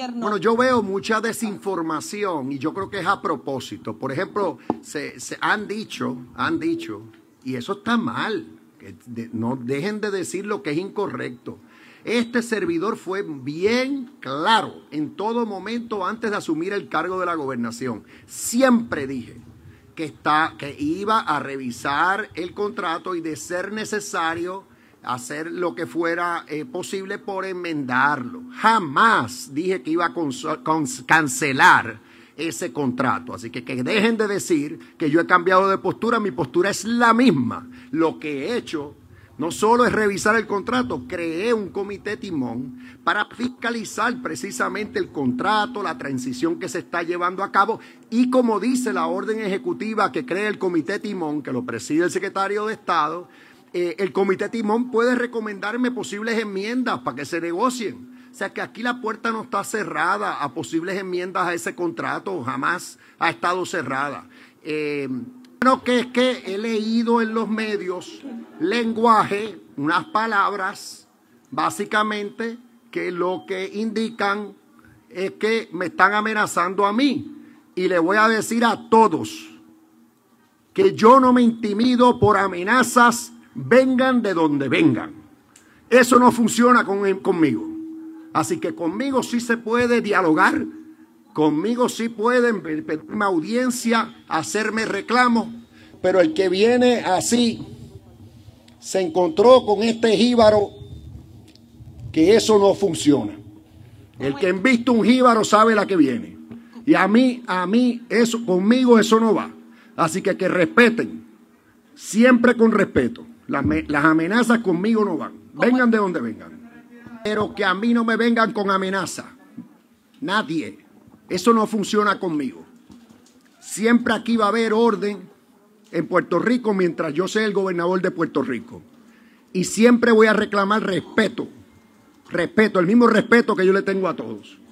gobierno. Bueno, yo veo mucha desinformación y yo creo que es a propósito. Por ejemplo, se han dicho, y eso está mal, que no dejen de decir lo que es incorrecto. Este servidor fue bien claro en todo momento antes de asumir el cargo de la gobernación. Siempre dije que iba a revisar el contrato y, de ser necesario, hacer lo que fuera posible por enmendarlo. Jamás dije que iba a cancelar ese contrato. Así que dejen de decir que yo he cambiado de postura. Mi postura es la misma. Lo que he hecho no solo es revisar el contrato, creé un comité timón para fiscalizar precisamente el contrato, la transición que se está llevando a cabo, y como dice la orden ejecutiva que crea el comité timón, que lo preside el secretario de Estado, el comité timón puede recomendarme posibles enmiendas para que se negocien. O sea que aquí la puerta no está cerrada a posibles enmiendas a ese contrato, jamás ha estado cerrada. Bueno, que es que he leído en los medios lenguaje, unas palabras, básicamente, que lo que indican es que me están amenazando a mí. Y le voy a decir a todos que yo no me intimido por amenazas, vengan de donde vengan. Eso no funciona conmigo. Así que conmigo sí se puede dialogar. Conmigo sí pueden pedirme audiencia, hacerme reclamos, pero el que viene así se encontró con este jíbaro, que eso no funciona. El que ha visto un jíbaro sabe la que viene. Y a mí, eso, conmigo eso no va. Así que respeten, siempre con respeto. Las amenazas conmigo no van. Vengan de donde vengan. Pero que a mí no me vengan con amenaza. Nadie. Eso no funciona conmigo. Siempre aquí va a haber orden en Puerto Rico mientras yo sea el gobernador de Puerto Rico. Y siempre voy a reclamar respeto. Respeto, el mismo respeto que yo le tengo a todos.